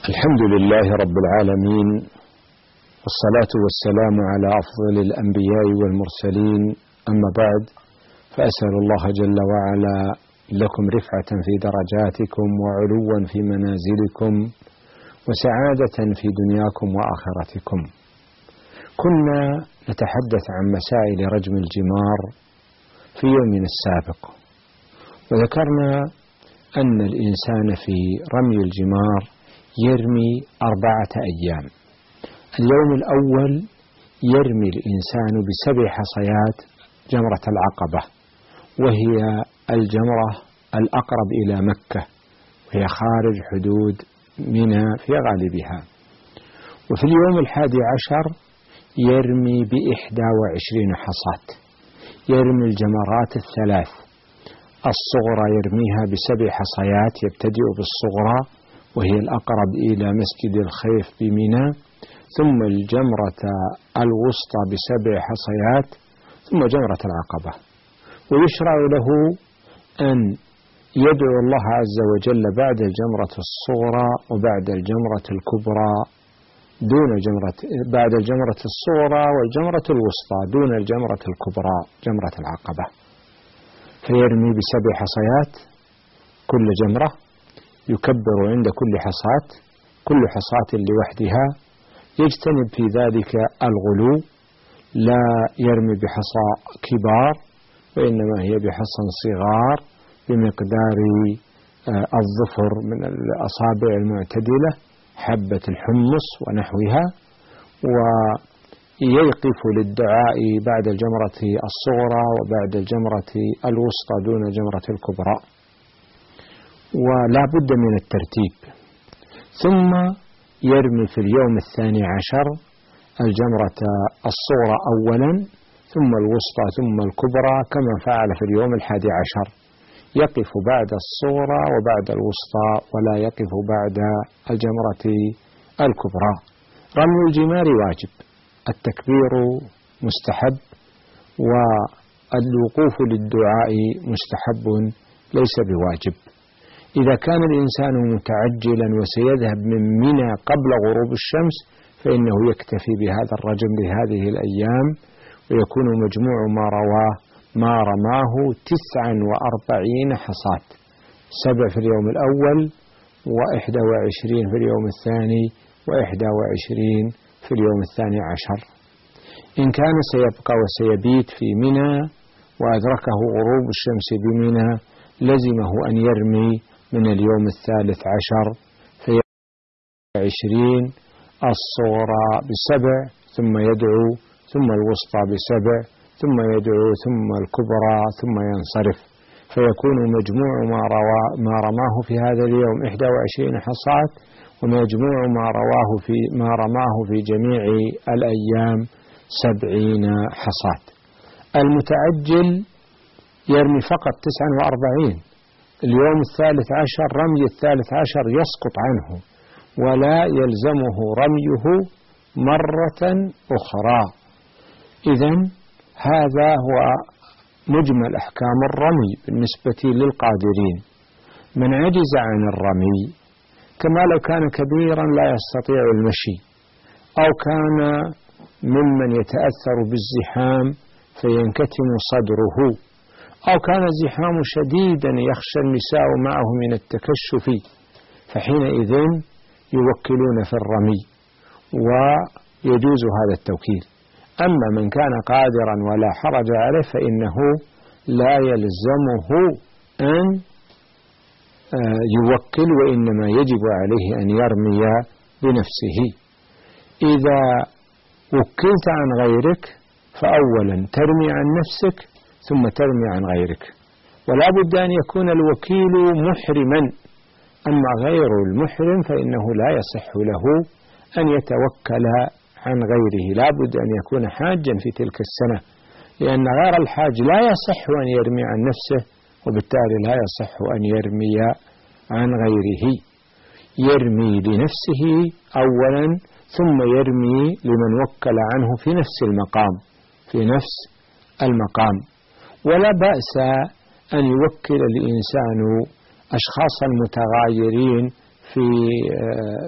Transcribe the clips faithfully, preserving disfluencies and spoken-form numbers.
الحمد لله رب العالمين، والصلاة والسلام على أفضل الأنبياء والمرسلين، أما بعد، فأسأل الله جل وعلا لكم رفعة في درجاتكم وعلوا في منازلكم وسعادة في دنياكم وآخرتكم. كنا نتحدث عن مسائل رجم الجمار في يومنا السابق، وذكرنا أن الإنسان في رمي الجمار يرمي أربعة أيام. اليوم الأول يرمي الإنسان بسبع حصيات جمرة العقبة، وهي الجمرة الأقرب إلى مكة، وهي خارج حدود منى في غالبها. وفي اليوم الحادي عشر يرمي بإحدى وعشرين حصاة، يرمي الجمرات الثلاث. الصغرى يرميها بسبع حصيات، يبتدئ بالصغرى وهي الأقرب إلى مسجد الخيف بمنى، ثم الجمرة الوسطى بسبع حصيات، ثم جمرة العقبة. ويشرع له أن يدعو الله عز وجل بعد الجمرة الصغرى وبعد الجمرة الكبرى دون جمرة بعد الجمرة الصغرى والجمرة الوسطى دون الجمرة الكبرى جمرة العقبة. فيرمي بسبع حصيات كل جمرة، يكبر عند كل حصاة، كل حصاة لوحدها، يجتنب في ذلك الغلو، لا يرمي بحصى كبار وإنما هي بحصى صغار بمقدار الظفر من الأصابع المعتدلة، حبة الحمص ونحوها، ويقف للدعاء بعد الجمرة الصغرى وبعد الجمرة الوسطى دون الجمرة الكبرى، ولا بد من الترتيب. ثم يرمي في اليوم الثاني عشر الجمرة الصغرى أولا، ثم الوسطى ثم الكبرى، كما فعل في اليوم الحادي عشر، يقف بعد الصغرى وبعد الوسطى ولا يقف بعد الجمرة الكبرى. رمي الجمار واجب، التكبير مستحب، والوقوف للدعاء مستحب ليس بواجب. إذا كان الإنسان متعجلا وسيذهب من منى قبل غروب الشمس فإنه يكتفي بهذا الرجم لهذه الأيام، ويكون مجموع ما رواه ما رماه تسعا وأربعين حصاة، سبع في اليوم الأول وإحدى وعشرين في اليوم الثاني وإحدى وعشرين في اليوم الثاني عشر. إن كان سيبقى وسيبيت في منى وأدركه غروب الشمس بمنى لزمه أن يرمي من اليوم الثالث عشر في عشرين، الصغرى بسبع، ثم يدعو، ثم الوسطى بسبع، ثم يدعو، ثم الكبرى، ثم ينصرف، فيكون مجموع ما, روا ما رماه في هذا اليوم إحدى وعشرين حصاة، ومجموع ما رواه في ما رماه في جميع الأيام سبعين حصاة. المتعجل يرمي فقط تسعا وأربعين. اليوم الثالث عشر رمي الثالث عشر يسقط عنه ولا يلزمه رميه مرة أخرى. إذن هذا هو مجمل أحكام الرمي بالنسبة للقادرين. من عجز عن الرمي، كما لو كان كبيرا لا يستطيع المشي، أو كان ممن يتأثر بالزحام فينكتم صدره، أو كان الزحام شديدا يخشى النساء معه من التكشف، فحينئذ يوكلون في الرمي ويجوز هذا التوكيل. أما من كان قادرا ولا حرج عليه فإنه لا يلزمه أن يوكل، وإنما يجب عليه أن يرمي بنفسه. إذا وكلت عن غيرك فأولا ترمي عن نفسك ثم ترمي عن غيرك، ولا بد أن يكون الوكيل محرما. أما غير المحرم فإنه لا يصح له أن يتوكل عن غيره، لا بد أن يكون حاجا في تلك السنة، لأن غير الحاج لا يصح أن يرمي عن نفسه، وبالتالي لا يصح أن يرمي عن غيره. يرمي لنفسه أولا، ثم يرمي لمن وكل عنه في نفس المقام في نفس المقام. ولا بأس أن يوكل الإنسان أشخاصا متغايرين في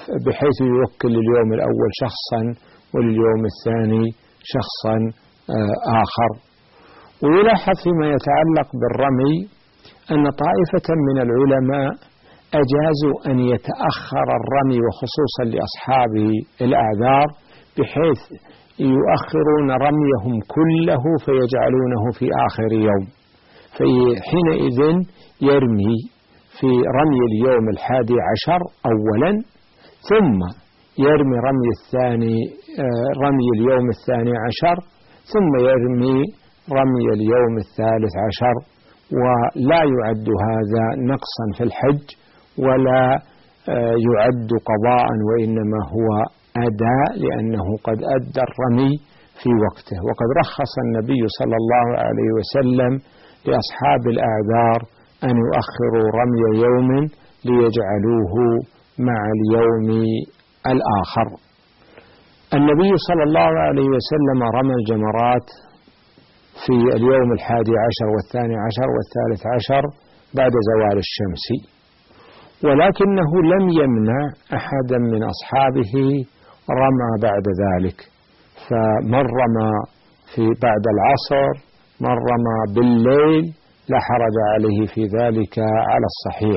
بحيث يوكل لليوم الأول شخصا ولليوم الثاني شخصا آخر. ويلاحظ فيما يتعلق بالرمي أن طائفة من العلماء أجازوا أن يتأخر الرمي وخصوصا لأصحاب الأعذار، بحيث يؤخرون رميهم كله فيجعلونه في آخر يوم، فحينئذ يرمي في رمي اليوم الحادي عشر أولا، ثم يرمي رمي الثاني رمي اليوم الثاني عشر، ثم يرمي رمي اليوم الثالث عشر. ولا يعد هذا نقصا في الحج ولا يعد قضاء، وإنما هو أداء لأنه قد أدى الرمي في وقته. وقد رخص النبي صلى الله عليه وسلم لأصحاب الأعذار أن يؤخروا رمي يوم ليجعلوه مع اليوم الآخر. النبي صلى الله عليه وسلم رمى الجمرات في اليوم الحادي عشر والثاني عشر والثالث عشر بعد زوال الشمس، ولكنه لم يمنع أحدا من أصحابه رمى بعد ذلك، فمن رمى في بعد العصر من رمى بالليل لا حرج عليه في ذلك على الصحيح.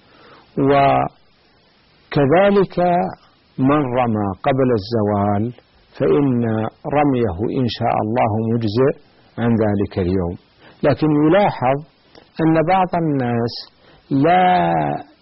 وكذلك من رمى قبل الزوال فإن رميه إن شاء الله مجزئ عن ذلك اليوم. لكن يلاحظ أن بعض الناس لا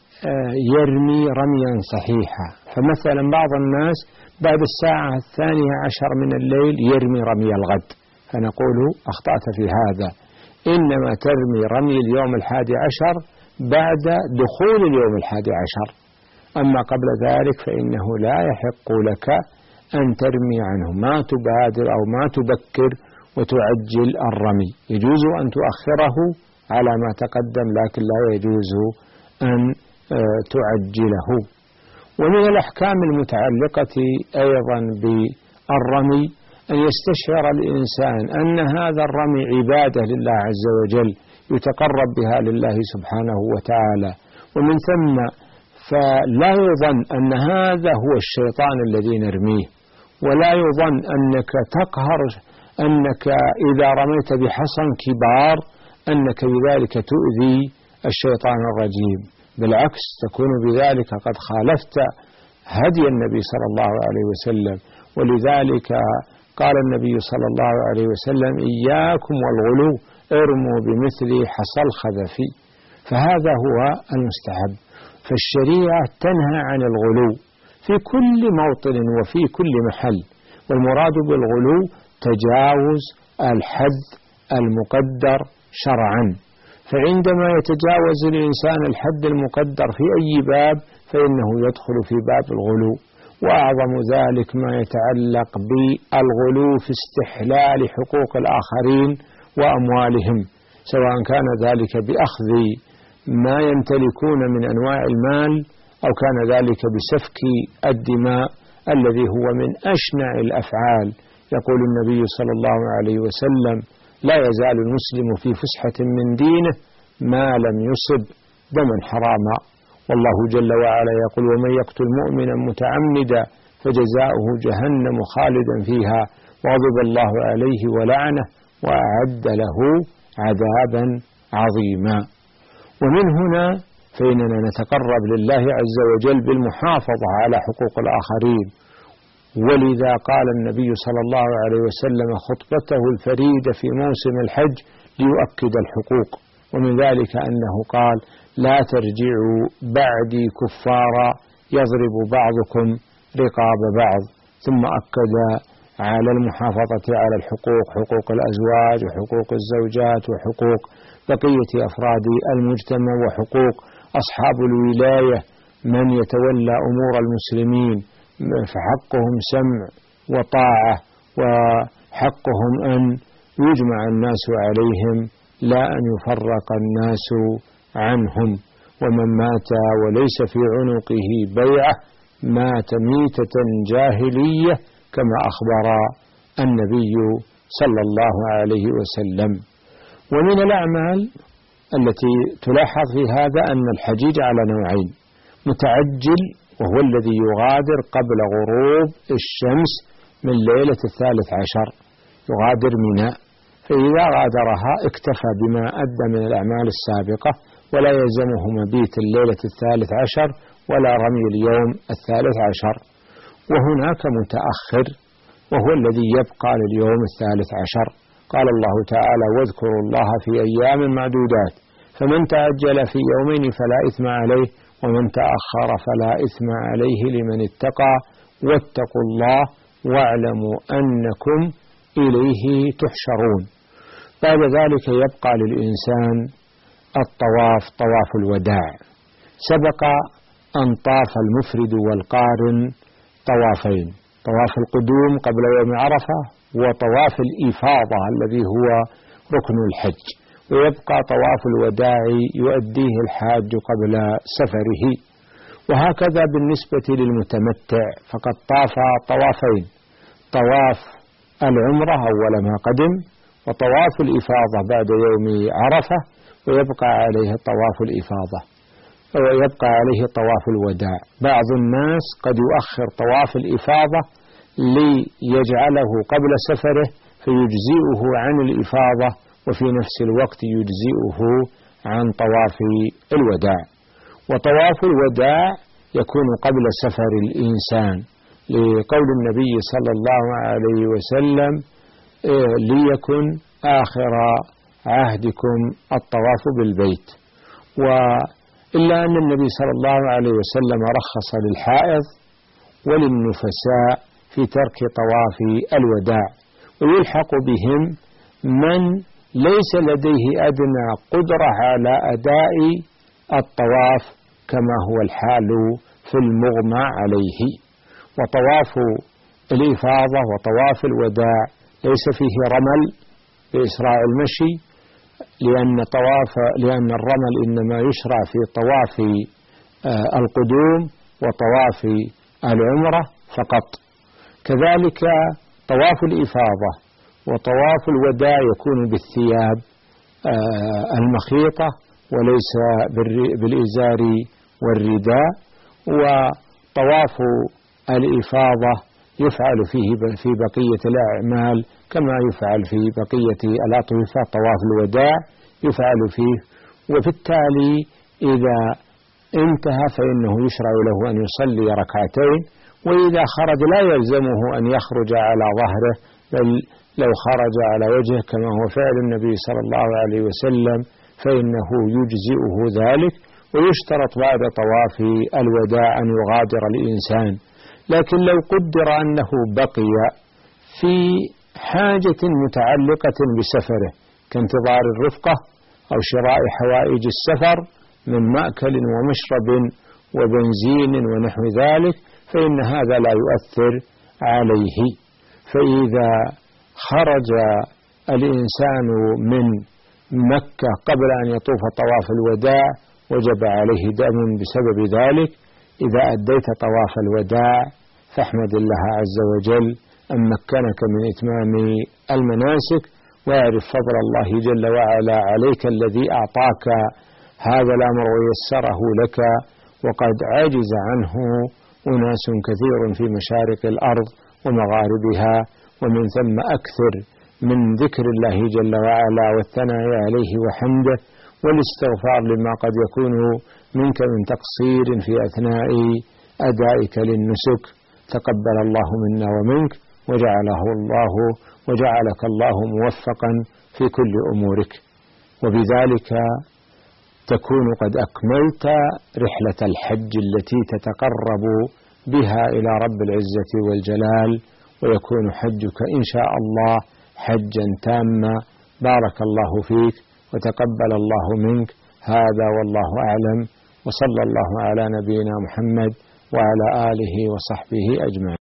يرمي رميا صحيحا، فمثلا بعض الناس بعد الساعة الثانية عشر من الليل يرمي رمي الغد، فنقول أخطأت في هذا، إنما ترمي رمي اليوم الحادي عشر بعد دخول اليوم الحادي عشر، أما قبل ذلك فإنه لا يحق لك أن ترمي عنه، ما تبادر أو ما تبكر وتعجل الرمي، يجوز أن تؤخره على ما تقدم لكن لا يجوز أن تعجله. ومن الأحكام المتعلقة أيضا بالرمي أن يستشعر الإنسان أن هذا الرمي عبادة لله عز وجل يتقرب بها لله سبحانه وتعالى، ومن ثم فلا يظن أن هذا هو الشيطان الذي نرميه، ولا يظن أنك تقهر أنك إذا رميت بحصن كبار أنك بذلك تؤذي الشيطان الرجيم، بالعكس تكون بذلك قد خالفت هدي النبي صلى الله عليه وسلم. ولذلك قال النبي صلى الله عليه وسلم إياكم والغلو ارموا بمثل حصى الخذف، فهذا هو المستحب. فالشريعة تنهى عن الغلو في كل موطن وفي كل محل، والمراد بالغلو تجاوز الحد المقدر شرعا، فعندما يتجاوز الإنسان الحد المقدر في أي باب فإنه يدخل في باب الغلو. وأعظم ذلك ما يتعلق بالغلو في استحلال حقوق الآخرين وأموالهم، سواء كان ذلك بأخذ ما يمتلكون من أنواع المال أو كان ذلك بسفك الدماء الذي هو من أشنع الأفعال. يقول النبي صلى الله عليه وسلم لا يزال المسلم في فسحة من دينه ما لم يصب دما حراما، والله جل وعلا يقول ومن يقتل مؤمنا متعمدا فجزاؤه جهنم خالدا فيها وغضب الله عليه ولعنه وأعد له عذابا عظيما. ومن هنا فإننا نتقرب لله عز وجل بالمحافظة على حقوق الآخرين، ولذا قال النبي صلى الله عليه وسلم خطبته الفريدة في موسم الحج ليؤكد الحقوق، ومن ذلك أنه قال لا ترجعوا بعدي كفارا يضرب بعضكم رقاب بعض، ثم أكد على المحافظة على الحقوق، حقوق الأزواج وحقوق الزوجات وحقوق بقية أفراد المجتمع وحقوق أصحاب الولاية من يتولى أمور المسلمين، فحقهم سمع وطاعة وحقهم أن يجمع الناس عليهم لا أن يفرق الناس عنهم. ومن مات وليس في عنقه بيعة مات ميتة جاهلية كما أخبر النبي صلى الله عليه وسلم. ومن الأعمال التي تلاحظ في هذا أن الحجيج على نوعين، متعجل وهو الذي يغادر قبل غروب الشمس من ليلة الثالث عشر، يغادر منى، فإذا غادرها اكتفى بما أدى من الأعمال السابقة، ولا يلزمه مبيت الليلة الثالث عشر ولا رمي اليوم الثالث عشر. وهناك متأخر وهو الذي يبقى لليوم الثالث عشر. قال الله تعالى: واذكروا الله في أيام معدودات، فمن تعجل في يومين فلا إثم عليه، ومن تأخر فلا إثم عليه لمن اتقى، واتقوا الله واعلموا أنكم إليه تحشرون. بعد ذلك يبقى للإنسان الطواف، طواف الوداع. سبق أن طاف المفرد والقارن طوافين: طواف القدوم قبل يوم عرفة، وطواف الإفاضة الذي هو ركن الحج. ويبقى طواف الوداع يؤديه الحاج قبل سفره. وهكذا بالنسبة للمتمتع فقد طاف طوافين: طواف العمرة أول ما قدم، وطواف الإفاضة بعد يوم عرفة، ويبقى عليه طواف الإفاضة، ويبقى عليه طواف الوداع. بعض الناس قد يؤخر طواف الإفاضة ليجعله قبل سفره فيجزئه عن الإفاضة، وفي نفس الوقت يجزئه عن طواف الوداع. وطواف الوداع يكون قبل سفر الإنسان، لقول النبي صلى الله عليه وسلم: ليكن آخر عهدكم الطواف بالبيت. وإلا أن النبي صلى الله عليه وسلم رخص للحائض وللنفساء في ترك طواف الوداع، ويلحق بهم من ليس لديه أدنى قدرة على أداء الطواف كما هو الحال في المغمى عليه. وطواف الإفاضة وطواف الوداع ليس فيه رمل بإسراع المشي، لأن طواف لأن الرمل إنما يشرع في طواف القدوم وطواف العمرة فقط. كذلك طواف الإفاضة وطواف الوداع يكون بالثياب المخيطة وليس بالإزار والرداء. وطواف الإفاضة يفعل فيه في بقية الأعمال كما يفعل في بقية الأطوفة. طواف الوداع يفعل فيه، وبالتالي إذا انتهى فإنه يشرع له أن يصلي ركعتين، وإذا خرج لا يلزمه أن يخرج على ظهره، بل لو خرج على وجهه كما هو فعل النبي صلى الله عليه وسلم فإنه يجزئه ذلك. ويشترط بعد طواف الوداع أن يغادر الإنسان. لكن لو قدر أنه بقي في حاجة متعلقة بسفره كانتظار الرفقة أو شراء حوائج السفر من مأكل ومشرب وبنزين ونحو ذلك، فإن هذا لا يؤثر عليه. فإذا خرج الإنسان من مكة قبل أن يطوف طواف الوداع وجب عليه دم بسبب ذلك. إذا أديت طواف الوداع فاحمد الله عز وجل أن مكنك من إتمام المناسك، واعرف فضل الله جل وعلا عليك الذي أعطاك هذا الأمر ويسره لك، وقد عجز عنه أناس كثير في مشارق الأرض ومغاربها. ومن ثم أكثر من ذكر الله جل وعلا والثناء عليه وحمده والاستغفار لما قد يكون منك من تقصير في أثناء أدائك للنسك. تقبل الله منا ومنك، وجعله الله وجعلك الله موفقا في كل أمورك، وبذلك تكون قد أكملت رحلة الحج التي تتقرب بها إلى رب العزة والجلال، ويكون حجك إن شاء الله حجا تاما. بارك الله فيك وتقبل الله منك. هذا والله أعلم، وصلى الله على نبينا محمد وعلى آله وصحبه أجمعين.